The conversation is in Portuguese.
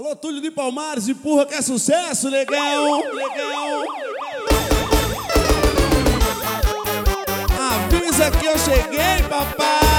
Alô, Túlio de Palmares, empurra que é sucesso, negão, negão. Avisa que eu cheguei, papai.